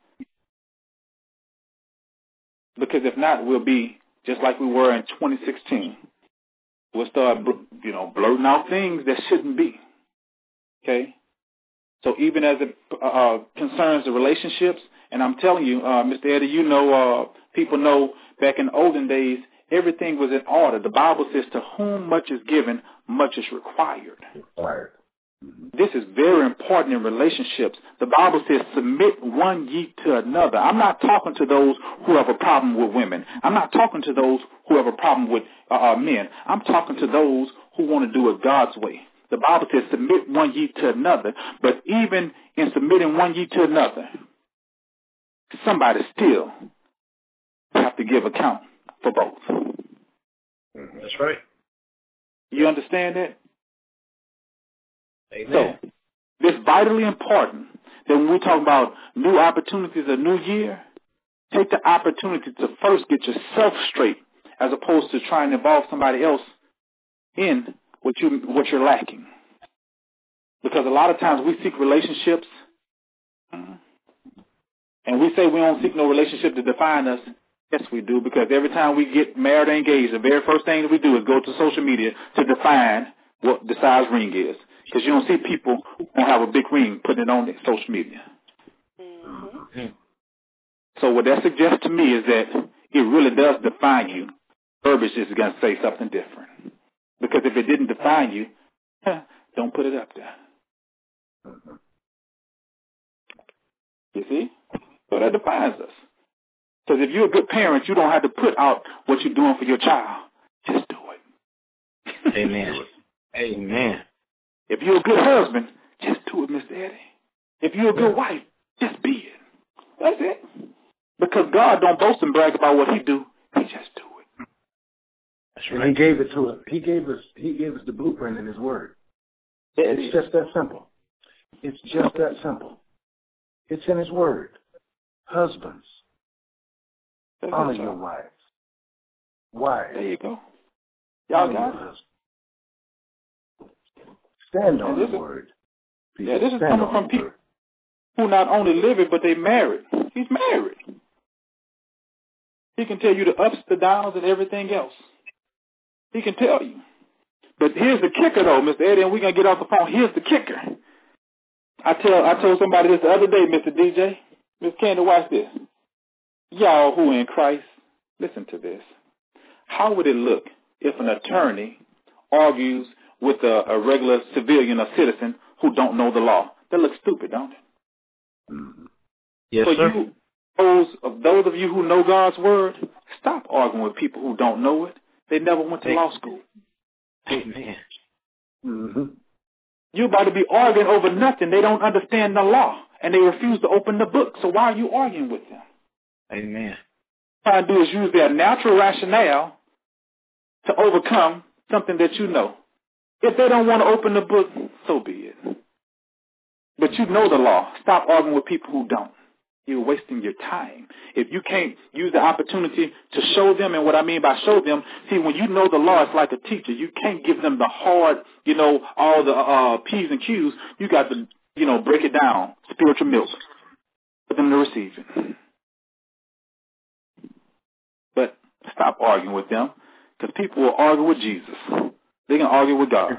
Because if not, we'll be just like we were in 2016. We'll start, blurting out things that shouldn't be. Okay? So even as it concerns the relationships, and I'm telling you, Mr. Eddie, people know back in the olden days, everything was in order. The Bible says, to whom much is given, much is required. This is very important in relationships. The Bible says, submit one ye to another. I'm not talking to those who have a problem with women. I'm not talking to those who have a problem with men. I'm talking to those who want to do it God's way. The Bible says, submit one ye to another. But even in submitting one ye to another, somebody still have to give account for both. That's right. You understand that? Amen. So, it's vitally important that when we talk about new opportunities, a new year, take the opportunity to first get yourself straight as opposed to trying to involve somebody else in what you're lacking. Because a lot of times we seek relationships and we say we don't seek no relationship to define us. Yes, we do, because every time we get married or engaged, the very first thing that we do is go to social media to define what the size ring is. Because you don't see people who don't have a big ring putting it on social media. Mm-hmm. So what that suggests to me is that it really does define you. Verbiage is going to say something different. Because if it didn't define you, don't put it up there. You see? So that defines us. Because if you're a good parent, you don't have to put out what you're doing for your child. Just do it. Amen. Amen. If you're a good husband, just do it, Mr. Eddie. If you're a good wife, just be it. That's it. Because God don't boast and brag about what he do. He just do it. That's right. And he gave it to us. He gave us the blueprint in his word. It's just that simple. It's just that simple. It's in his word. Husbands, honor your wives. Wives. There you go. Y'all got it. Stand on the word. Yeah, this is coming from people who not only live it, but they married. He's married. He can tell you the ups, the downs, and everything else. He can tell you. But here's the kicker, though, Mr. Eddie, and we're going to get off the phone. Here's the kicker. I told somebody this the other day, Mr. DJ. Miss Candy, watch this. Y'all who are in Christ, listen to this. How would it look if an attorney argues with a regular civilian or citizen who don't know the law? That looks stupid, don't it? Mm-hmm. Yes, so sir. Those of you who know God's word, stop arguing with people who don't know it. They never went to law school. Amen. Mm-hmm. You're about to be arguing over nothing. They don't understand the law, and they refuse to open the book. So why are you arguing with them? Amen. What trying to do is use their natural rationale to overcome something that you know. If they don't want to open the book, so be it. But you know the law. Stop arguing with people who don't. You're wasting your time. If you can't use the opportunity to show them, and what I mean by show them, see, when you know the law, it's like a teacher. You can't give them the hard, all the P's and Q's. You got to, break it down, spiritual milk, for them to receive it. But stop arguing with them, because people will argue with Jesus. They can argue with God.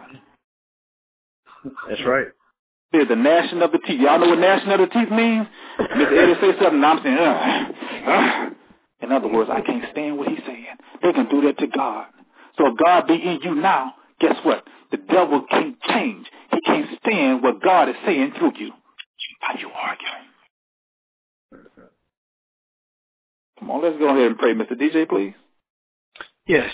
That's right. There's the gnashing of the teeth. Y'all know what gnashing of the teeth means? Mr. Eddie say something, and I'm saying, In other words, I can't stand what he's saying. They can do that to God. So if God be in you now, guess what? The devil can't change. He can't stand what God is saying through you. Why you arguing? Come on, let's go ahead and pray. Mr. DJ, please. Yes.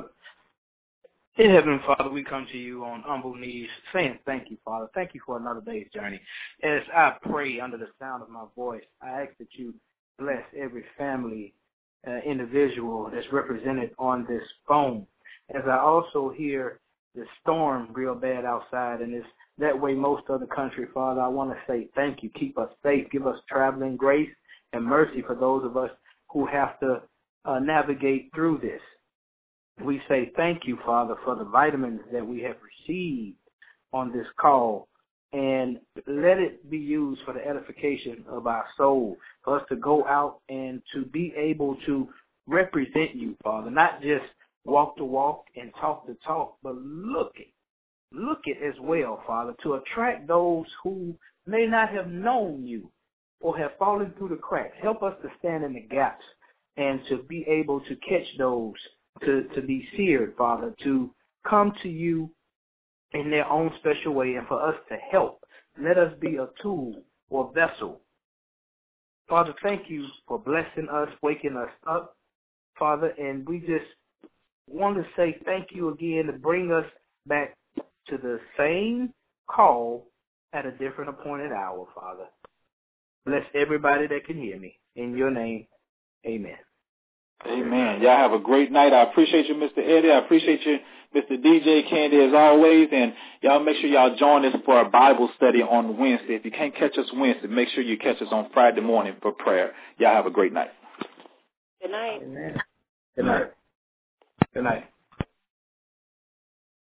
Dear Heavenly Father, we come to you on humble knees saying thank you, Father. Thank you for another day's journey. As I pray under the sound of my voice, I ask that you bless every family, individual that's represented on this phone. As I also hear the storm real bad outside, and it's that way most of the country, Father, I want to say thank you. Keep us safe. Give us traveling grace and mercy for those of us who have to navigate through this. We say thank you, Father, for the vitamins that we have received on this call, and let it be used for the edification of our soul, for us to go out and to be able to represent you, Father, not just walk the walk and talk the talk, but look it as well, Father, to attract those who may not have known you or have fallen through the cracks. Help us to stand in the gaps and to be able to catch those, to be seared, Father, to come to you in their own special way, and for us to help. Let us be a tool or vessel. Father, thank you for blessing us, waking us up, Father, and we just want to say thank you again to bring us back to the same call at a different appointed hour, Father. Bless everybody that can hear me. In your name, amen. Amen. Y'all have a great night. I appreciate you, Mr. Eddie. I appreciate you, Mr. DJ Candy, as always. And y'all make sure y'all join us for our Bible study on Wednesday. If you can't catch us Wednesday, make sure you catch us on Friday morning for prayer. Y'all have a great night. Good night. Amen. Good night. Good night.